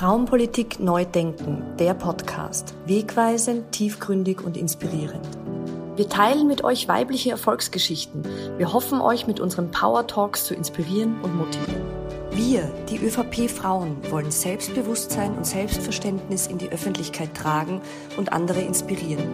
Frauenpolitik neu denken, der Podcast. Wegweisend, tiefgründig und inspirierend. Wir teilen mit euch weibliche Erfolgsgeschichten. Wir hoffen, euch mit unseren Power Talks zu inspirieren und motivieren. Wir, die ÖVP-Frauen, wollen Selbstbewusstsein und Selbstverständnis in die Öffentlichkeit tragen und andere inspirieren.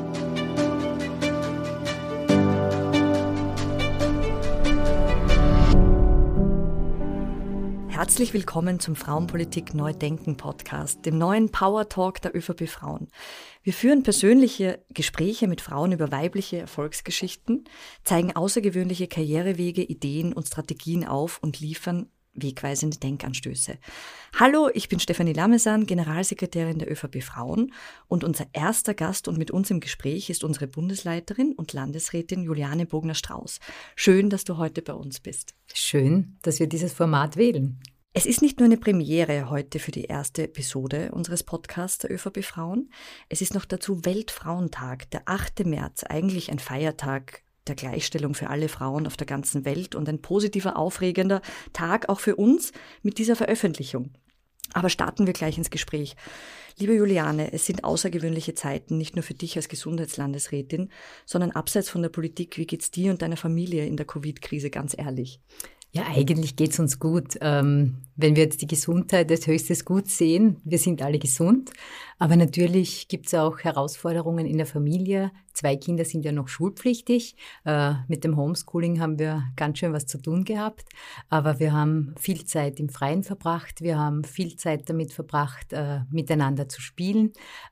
Herzlich willkommen zum Frauenpolitik neu denken Podcast, dem neuen Power Talk der ÖVP Frauen. Wir führen persönliche Gespräche mit Frauen über weibliche Erfolgsgeschichten, zeigen außergewöhnliche Karrierewege, Ideen und Strategien auf und liefern wegweisende Denkanstöße. Hallo, ich bin Stefanie Lamesan, Generalsekretärin der ÖVP Frauen, und unser erster Gast und mit uns im Gespräch ist unsere Bundesleiterin und Landesrätin Juliane Bogner-Strauß. Schön, dass du heute bei uns bist. Schön, dass wir dieses Format wählen. Es ist nicht nur eine Premiere heute für die erste Episode unseres Podcasts der ÖVP Frauen. Es ist noch dazu Weltfrauentag, der 8. März, eigentlich ein Feiertag der Gleichstellung für alle Frauen auf der ganzen Welt und ein positiver, aufregender Tag auch für uns mit dieser Veröffentlichung. Aber starten wir gleich ins Gespräch. Liebe Juliane, es sind außergewöhnliche Zeiten, nicht nur für dich als Gesundheitslandesrätin, sondern abseits von der Politik. Wie geht's dir und deiner Familie in der Covid-Krise, ganz ehrlich? Ja, eigentlich geht's uns gut. Wenn wir jetzt die Gesundheit als höchstes Gut sehen, wir sind alle gesund. Aber natürlich gibt's auch Herausforderungen in der Familie. 2 Kinder sind ja noch schulpflichtig. Mit dem Homeschooling haben wir ganz schön was zu tun gehabt. Aber wir haben viel Zeit im Freien verbracht. Wir haben viel Zeit damit verbracht, miteinander zu spielen.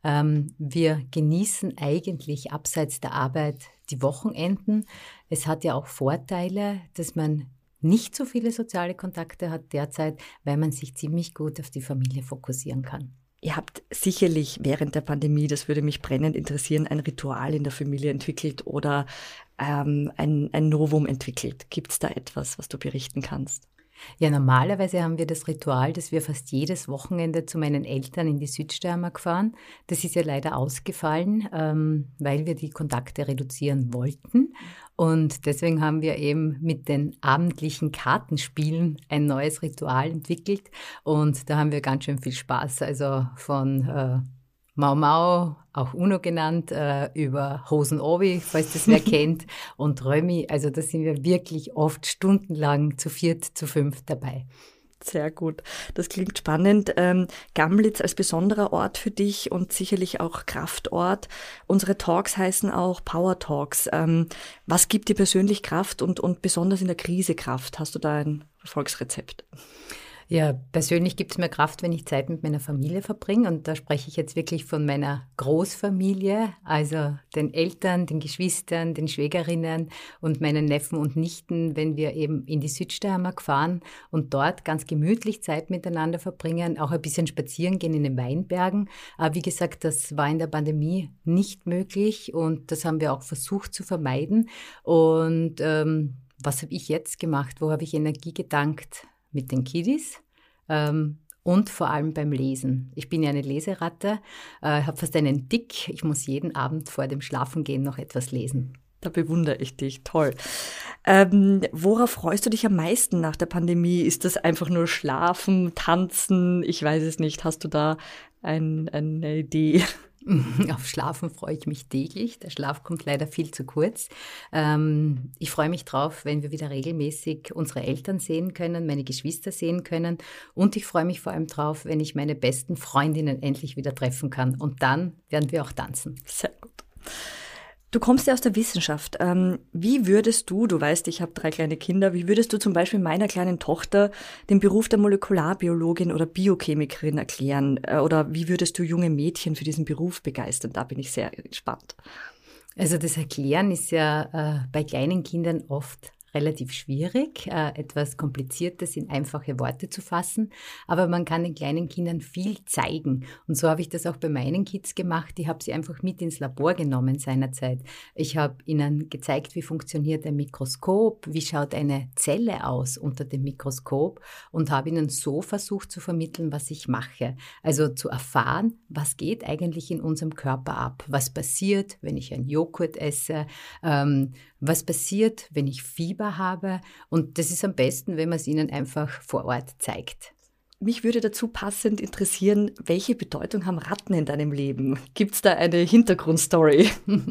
Wir genießen eigentlich abseits der Arbeit die Wochenenden. Es hat ja auch Vorteile, dass man nicht so viele soziale Kontakte hat derzeit, weil man sich ziemlich gut auf die Familie fokussieren kann. Ihr habt sicherlich während der Pandemie, das würde mich brennend interessieren, ein Ritual in der Familie entwickelt oder ein Novum entwickelt. Gibt es da etwas, was du berichten kannst? Ja, normalerweise haben wir das Ritual, dass wir fast jedes Wochenende zu meinen Eltern in die Südsteiermark fahren. Das ist ja leider ausgefallen, weil wir die Kontakte reduzieren wollten. Und deswegen haben wir eben mit den abendlichen Kartenspielen ein neues Ritual entwickelt. Und da haben wir ganz schön viel Spaß. Also von Mau Mau, auch Uno genannt, über Hosen-Obi, falls das wer kennt, und Römi. Also da sind wir wirklich oft stundenlang zu 4, zu 5 dabei. Sehr gut. Das klingt spannend. Gamlitz als besonderer Ort für dich und sicherlich auch Kraftort. Unsere Talks heißen auch Power Talks. Was gibt dir persönlich Kraft und besonders in der Krise Kraft? Hast du da ein Erfolgsrezept? Ja, persönlich gibt es mir Kraft, wenn ich Zeit mit meiner Familie verbringe. Und da spreche ich jetzt wirklich von meiner Großfamilie, also den Eltern, den Geschwistern, den Schwägerinnen und meinen Neffen und Nichten, wenn wir eben in die Südsteiermark fahren und dort ganz gemütlich Zeit miteinander verbringen, auch ein bisschen spazieren gehen in den Weinbergen. Aber wie gesagt, das war in der Pandemie nicht möglich und das haben wir auch versucht zu vermeiden. Und was habe ich jetzt gemacht? Wo habe ich Energie getankt? Mit den Kiddies und vor allem beim Lesen. Ich bin ja eine Leseratte, habe fast einen Tick. Ich muss jeden Abend vor dem Schlafengehen noch etwas lesen. Da bewundere ich dich, toll. Worauf freust du dich am meisten nach der Pandemie? Ist das einfach nur Schlafen, Tanzen? Ich weiß es nicht. Hast du da eine Idee? Auf Schlafen freue ich mich täglich. Der Schlaf kommt leider viel zu kurz. Ich freue mich drauf, wenn wir wieder regelmäßig unsere Eltern sehen können, meine Geschwister sehen können. Und ich freue mich vor allem drauf, wenn ich meine besten Freundinnen endlich wieder treffen kann. Und dann werden wir auch tanzen. Sehr gut. Du kommst ja aus der Wissenschaft. Wie würdest du weißt, ich habe 3 kleine Kinder, wie würdest du zum Beispiel meiner kleinen Tochter den Beruf der Molekularbiologin oder Biochemikerin erklären? Oder wie würdest du junge Mädchen für diesen Beruf begeistern? Da bin ich sehr gespannt. Also das Erklären ist ja bei kleinen Kindern oft relativ schwierig, etwas Kompliziertes in einfache Worte zu fassen, aber man kann den kleinen Kindern viel zeigen. Und so habe ich das auch bei meinen Kids gemacht. Ich habe sie einfach mit ins Labor genommen seinerzeit. Ich habe ihnen gezeigt, wie funktioniert ein Mikroskop, wie schaut eine Zelle aus unter dem Mikroskop und habe ihnen so versucht zu vermitteln, was ich mache. Also zu erfahren, was geht eigentlich in unserem Körper ab, was passiert, wenn ich einen Joghurt esse, was passiert, wenn ich Fieber habe. Und das ist am besten, wenn man es ihnen einfach vor Ort zeigt. mich würde dazu passend interessieren, welche Bedeutung haben Ratten in deinem Leben? Gibt es da eine Hintergrundstory?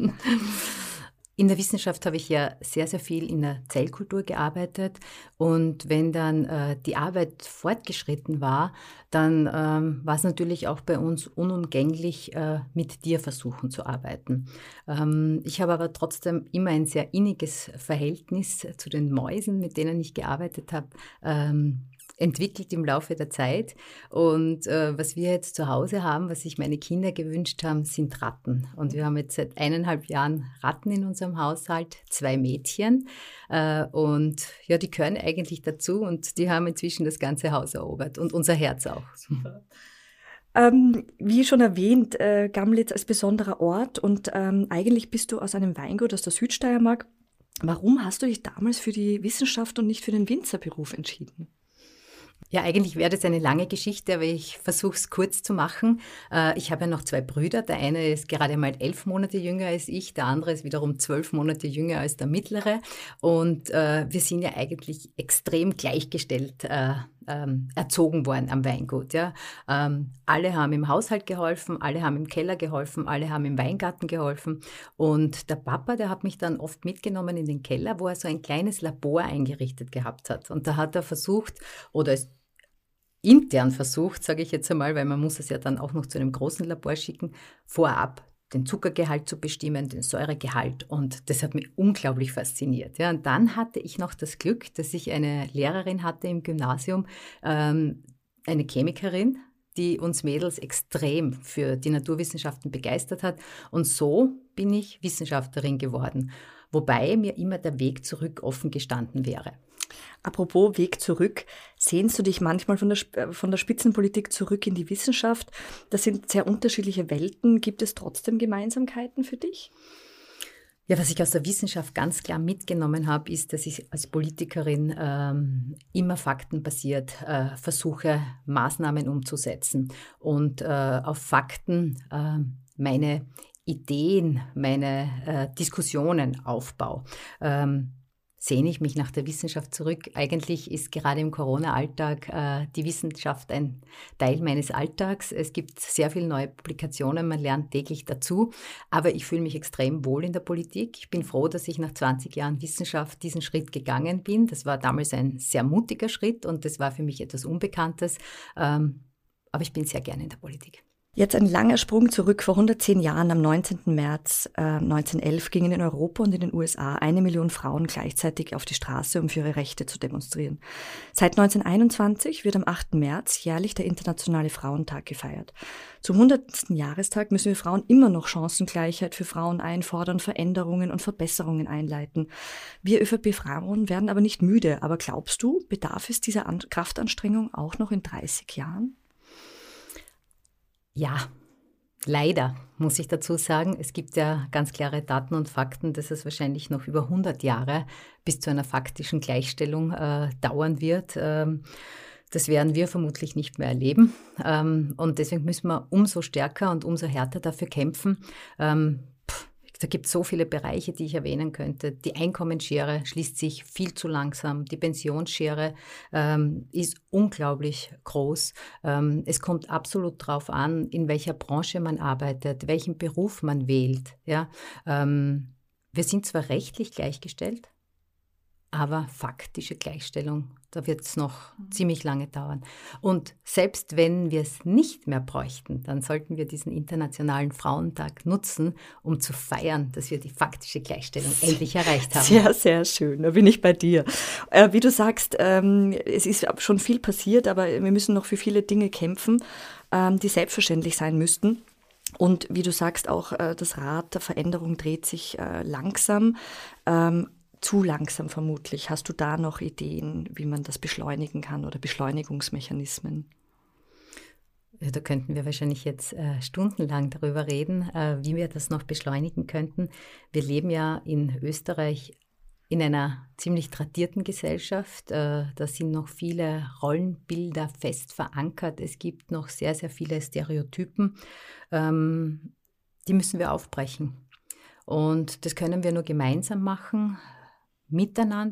In der Wissenschaft habe ich ja sehr, sehr viel in der Zellkultur gearbeitet und wenn dann die Arbeit fortgeschritten war, dann war es natürlich auch bei uns unumgänglich, mit Tierversuchen zu arbeiten. Ich habe aber trotzdem immer ein sehr inniges Verhältnis zu den Mäusen, mit denen ich gearbeitet habe, entwickelt im Laufe der Zeit. Und was wir jetzt zu Hause haben, was sich meine Kinder gewünscht haben, sind Ratten. Und wir haben jetzt seit 1,5 Jahren Ratten in unserem Haushalt, 2 Mädchen. Und ja, die gehören eigentlich dazu und die haben inzwischen das ganze Haus erobert und unser Herz auch. Super. Wie schon erwähnt, Gamlitz als besonderer Ort und eigentlich bist du aus einem Weingut aus der Südsteiermark. Warum hast du dich damals für die Wissenschaft und nicht für den Winzerberuf entschieden? Ja, eigentlich wäre das eine lange Geschichte, aber ich versuche es kurz zu machen. Ich habe ja noch 2 Brüder. Der eine ist gerade mal 11 Monate jünger als ich, der andere ist wiederum 12 Monate jünger als der mittlere. Und wir sind ja eigentlich extrem gleichgestellt erzogen worden am Weingut. Ja. Alle haben im Haushalt geholfen, alle haben im Keller geholfen, alle haben im Weingarten geholfen. Und der Papa, der hat mich dann oft mitgenommen in den Keller, wo er so ein kleines Labor eingerichtet gehabt hat. Und da hat er versucht, oder es intern versucht, sage ich jetzt einmal, weil man muss es ja dann auch noch zu einem großen Labor schicken, vorab den Zuckergehalt zu bestimmen, den Säuregehalt. Und das hat mich unglaublich fasziniert. Ja, und dann hatte ich noch das Glück, dass ich eine Lehrerin hatte im Gymnasium, eine Chemikerin, die uns Mädels extrem für die Naturwissenschaften begeistert hat. Und so bin ich Wissenschaftlerin geworden, wobei mir immer der Weg zurück offen gestanden wäre. Apropos Weg zurück, sehnst du dich manchmal von der Spitzenpolitik zurück in die Wissenschaft? Das sind sehr unterschiedliche Welten. Gibt es trotzdem Gemeinsamkeiten für dich? Ja, was ich aus der Wissenschaft ganz klar mitgenommen habe, ist, dass ich als Politikerin immer faktenbasiert versuche, Maßnahmen umzusetzen und auf Fakten meine Ideen, meine Diskussionen aufbaue. Sehne ich mich nach der Wissenschaft zurück. Eigentlich ist gerade im Corona-Alltag die Wissenschaft ein Teil meines Alltags. Es gibt sehr viele neue Publikationen, man lernt täglich dazu, aber ich fühle mich extrem wohl in der Politik. Ich bin froh, dass ich nach 20 Jahren Wissenschaft diesen Schritt gegangen bin. Das war damals ein sehr mutiger Schritt und das war für mich etwas Unbekanntes, aber ich bin sehr gerne in der Politik. Jetzt ein langer Sprung zurück. Vor 110 Jahren, am 19. März 1911, gingen in Europa und in den USA 1 Million Frauen gleichzeitig auf die Straße, um für ihre Rechte zu demonstrieren. Seit 1921 wird am 8. März jährlich der Internationale Frauentag gefeiert. Zum 100. Jahrestag müssen wir Frauen immer noch Chancengleichheit für Frauen einfordern, Veränderungen und Verbesserungen einleiten. Wir ÖVP-Frauen werden aber nicht müde. Aber glaubst du, bedarf es dieser Kraftanstrengung auch noch in 30 Jahren? Ja, leider muss ich dazu sagen. Es gibt ja ganz klare Daten und Fakten, dass es wahrscheinlich noch über 100 Jahre bis zu einer faktischen Gleichstellung dauern wird. Das werden wir vermutlich nicht mehr erleben. Und deswegen müssen wir umso stärker und umso härter dafür kämpfen. Da gibt es so viele Bereiche, die ich erwähnen könnte. Die Einkommensschere schließt sich viel zu langsam. Die Pensionsschere ist unglaublich groß. Es kommt absolut darauf an, in welcher Branche man arbeitet, welchen Beruf man wählt. Ja? Wir sind zwar rechtlich gleichgestellt, aber faktische Gleichstellung, da wird es noch ziemlich lange dauern. Und selbst wenn wir es nicht mehr bräuchten, dann sollten wir diesen Internationalen Frauentag nutzen, um zu feiern, dass wir die faktische Gleichstellung endlich erreicht haben. Sehr, sehr schön, da bin ich bei dir. Wie du sagst, es ist schon viel passiert, aber wir müssen noch für viele Dinge kämpfen, die selbstverständlich sein müssten. Und wie du sagst, auch das Rad der Veränderung dreht sich langsam. Zu langsam vermutlich. Hast du da noch Ideen, wie man das beschleunigen kann oder Beschleunigungsmechanismen? Ja, da könnten wir wahrscheinlich jetzt stundenlang darüber reden, wie wir das noch beschleunigen könnten. Wir leben ja in Österreich in einer ziemlich tradierten Gesellschaft. Da sind noch viele Rollenbilder fest verankert. Es gibt noch sehr, sehr viele Stereotypen. Die müssen wir aufbrechen. Und das können wir nur gemeinsam machen, miteinander,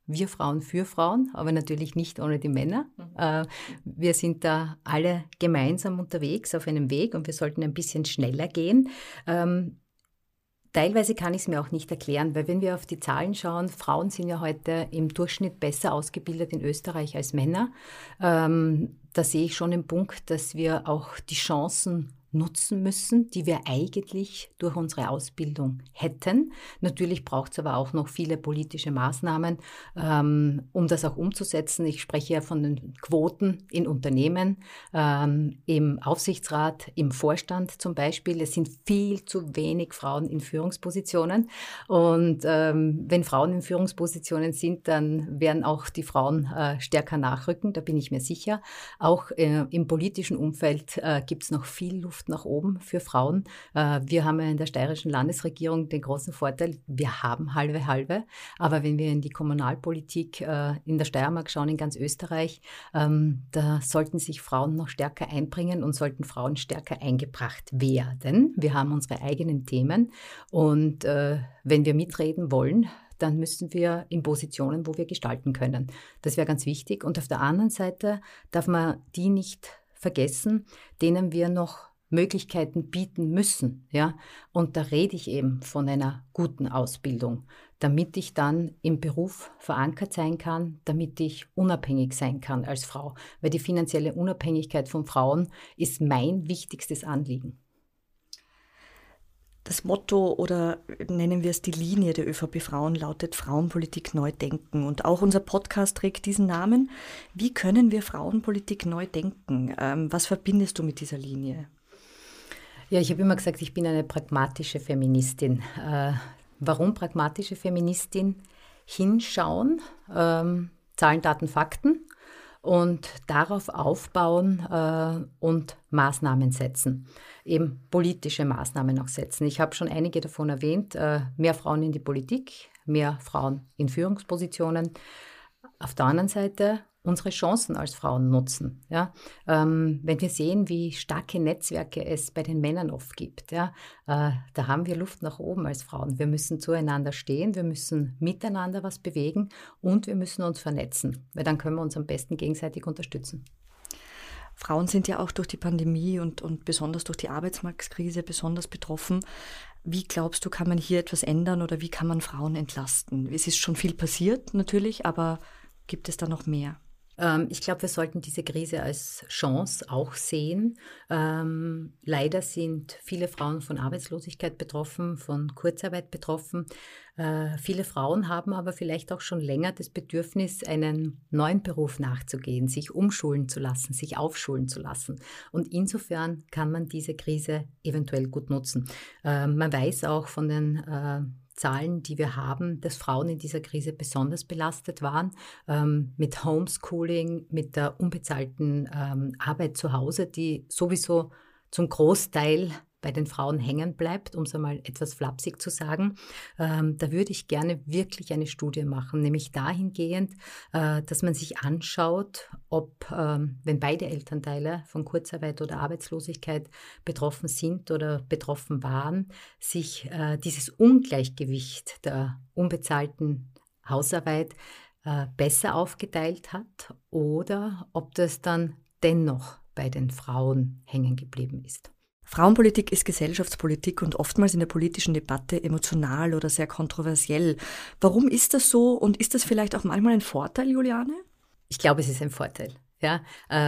Wir Frauen für Frauen, aber natürlich nicht ohne die Männer. Wir sind da alle gemeinsam unterwegs auf einem Weg und wir sollten ein bisschen schneller gehen. Teilweise kann ich es mir auch nicht erklären, weil wenn wir auf die Zahlen schauen, Frauen sind ja heute im Durchschnitt besser ausgebildet in Österreich als Männer. Da sehe ich schon den Punkt, dass wir auch die Chancen nutzen müssen, die wir eigentlich durch unsere Ausbildung hätten. Natürlich braucht es aber auch noch viele politische Maßnahmen, um das auch umzusetzen. Ich spreche ja von den Quoten in Unternehmen, im Aufsichtsrat, im Vorstand zum Beispiel. Es sind viel zu wenig Frauen in Führungspositionen. Und wenn Frauen in Führungspositionen sind, dann werden auch die Frauen stärker nachrücken, da bin ich mir sicher. Auch im politischen Umfeld gibt es noch viel Luft nach oben für Frauen. Wir haben ja in der steirischen Landesregierung den großen Vorteil, wir haben halbe. Aber wenn wir in die Kommunalpolitik in der Steiermark schauen, in ganz Österreich, da sollten sich Frauen noch stärker einbringen und sollten Frauen stärker eingebracht werden. Wir haben unsere eigenen Themen und wenn wir mitreden wollen, dann müssen wir in Positionen, wo wir gestalten können. Das wäre ganz wichtig. Und auf der anderen Seite darf man die nicht vergessen, denen wir noch Möglichkeiten bieten müssen. Ja? Und da rede ich eben von einer guten Ausbildung, damit ich dann im Beruf verankert sein kann, damit ich unabhängig sein kann als Frau. Weil die finanzielle Unabhängigkeit von Frauen ist mein wichtigstes Anliegen. Das Motto oder nennen wir es die Linie der ÖVP-Frauen lautet Frauenpolitik neu denken. Und auch unser Podcast trägt diesen Namen. Wie können wir Frauenpolitik neu denken? Was verbindest du mit dieser Linie? Ja, ich habe immer gesagt, ich bin eine pragmatische Feministin. Warum pragmatische Feministin? Hinschauen, Zahlen, Daten, Fakten und darauf aufbauen und Maßnahmen setzen, eben politische Maßnahmen auch setzen. Ich habe schon einige davon erwähnt, mehr Frauen in die Politik, mehr Frauen in Führungspositionen. Auf der anderen Seite unsere Chancen als Frauen nutzen. Ja? Wenn wir sehen, wie starke Netzwerke es bei den Männern oft gibt, ja? Da haben wir Luft nach oben als Frauen. Wir müssen zueinander stehen, wir müssen miteinander was bewegen und wir müssen uns vernetzen, weil dann können wir uns am besten gegenseitig unterstützen. Frauen sind ja auch durch die Pandemie und besonders durch die Arbeitsmarktkrise besonders betroffen. Wie glaubst du, kann man hier etwas ändern oder wie kann man Frauen entlasten? Es ist schon viel passiert natürlich, aber gibt es da noch mehr? Ich glaube, wir sollten diese Krise als Chance auch sehen. Leider sind viele Frauen von Arbeitslosigkeit betroffen, von Kurzarbeit betroffen. Viele Frauen haben aber vielleicht auch schon länger das Bedürfnis, einen neuen Beruf nachzugehen, sich umschulen zu lassen, sich aufschulen zu lassen. Und insofern kann man diese Krise eventuell gut nutzen. Man weiß auch von den Zahlen, die wir haben, dass Frauen in dieser Krise besonders belastet waren, mit Homeschooling, mit der unbezahlten Arbeit zu Hause, die sowieso zum Großteil bei den Frauen hängen bleibt, um es einmal etwas flapsig zu sagen. Da würde ich gerne wirklich eine Studie machen, nämlich dahingehend, dass man sich anschaut, ob, wenn beide Elternteile von Kurzarbeit oder Arbeitslosigkeit betroffen sind oder betroffen waren, sich dieses Ungleichgewicht der unbezahlten Hausarbeit besser aufgeteilt hat oder ob das dann dennoch bei den Frauen hängen geblieben ist. Frauenpolitik ist Gesellschaftspolitik und oftmals in der politischen Debatte emotional oder sehr kontroversiell. Warum ist das so und ist das vielleicht auch manchmal ein Vorteil, Juliane? Ich glaube, es ist ein Vorteil. Ja?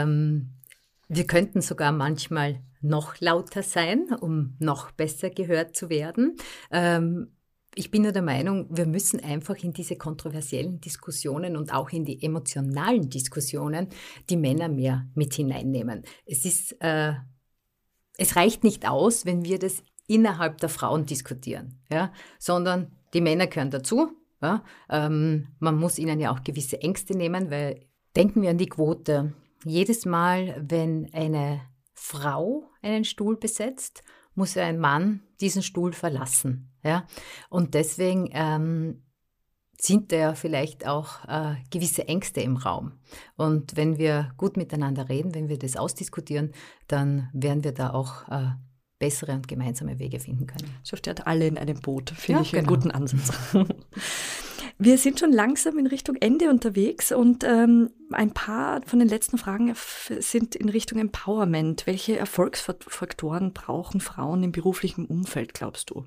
Wir könnten sogar manchmal noch lauter sein, um noch besser gehört zu werden. Ich bin nur der Meinung, wir müssen einfach in diese kontroversiellen Diskussionen und auch in die emotionalen Diskussionen die Männer mehr mit hineinnehmen. Es reicht nicht aus, wenn wir das innerhalb der Frauen diskutieren, ja, sondern die Männer gehören dazu. Ja. Man muss ihnen ja auch gewisse Ängste nehmen, weil denken wir an die Quote. Jedes Mal, wenn eine Frau einen Stuhl besetzt, muss ein Mann diesen Stuhl verlassen. Ja. Und deswegen sind da ja vielleicht auch gewisse Ängste im Raum. Und wenn wir gut miteinander reden, wenn wir das ausdiskutieren, dann werden wir da auch bessere und gemeinsame Wege finden können. So steht alle in einem Boot, finde ich einen guten Ansatz. Wir sind schon langsam in Richtung Ende unterwegs und ein paar von den letzten Fragen sind in Richtung Empowerment. Welche Erfolgsfaktoren brauchen Frauen im beruflichen Umfeld, glaubst du?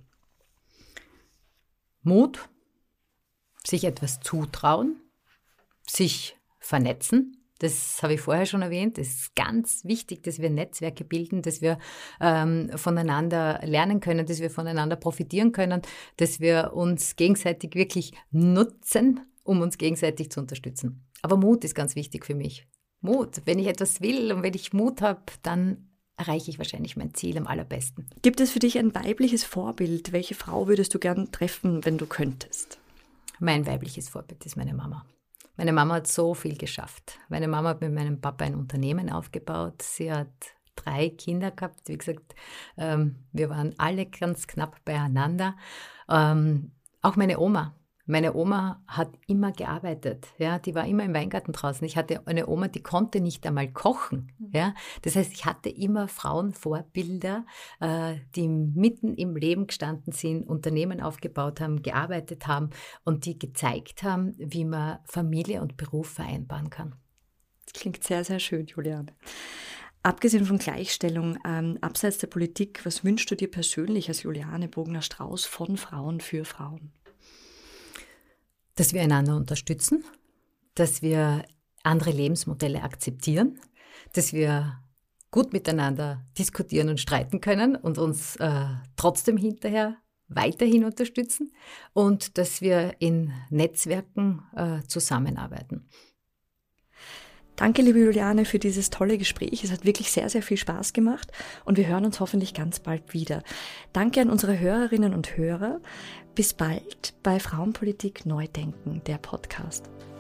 Mut, sich etwas zutrauen, sich vernetzen. Das habe ich vorher schon erwähnt. Es ist ganz wichtig, dass wir Netzwerke bilden, dass wir voneinander lernen können, dass wir voneinander profitieren können, dass wir uns gegenseitig wirklich nutzen, um uns gegenseitig zu unterstützen. Aber Mut ist ganz wichtig für mich. Mut. Wenn ich etwas will und wenn ich Mut habe, dann erreiche ich wahrscheinlich mein Ziel am allerbesten. Gibt es für dich ein weibliches Vorbild? Welche Frau würdest du gern treffen, wenn du könntest? Mein weibliches Vorbild ist meine Mama. Meine Mama hat so viel geschafft. Meine Mama hat mit meinem Papa ein Unternehmen aufgebaut. Sie hat 3 Kinder gehabt. Wie gesagt, wir waren alle ganz knapp beieinander. Auch meine Oma. Meine Oma hat immer gearbeitet. Ja, die war immer im Weingarten draußen. Ich hatte eine Oma, die konnte nicht einmal kochen. Ja, das heißt, ich hatte immer Frauenvorbilder, die mitten im Leben gestanden sind, Unternehmen aufgebaut haben, gearbeitet haben und die gezeigt haben, wie man Familie und Beruf vereinbaren kann. Das klingt sehr, sehr schön, Juliane. Abgesehen von Gleichstellung, abseits der Politik, was wünschst du dir persönlich als Juliane Bogner-Strauß von Frauen für Frauen? Dass wir einander unterstützen, dass wir andere Lebensmodelle akzeptieren, dass wir gut miteinander diskutieren und streiten können und uns trotzdem hinterher weiterhin unterstützen und dass wir in Netzwerken zusammenarbeiten. Danke, liebe Juliane, für dieses tolle Gespräch. Es hat wirklich sehr, sehr viel Spaß gemacht und wir hören uns hoffentlich ganz bald wieder. Danke an unsere Hörerinnen und Hörer. Bis bald bei Frauenpolitik Neu Denken, der Podcast.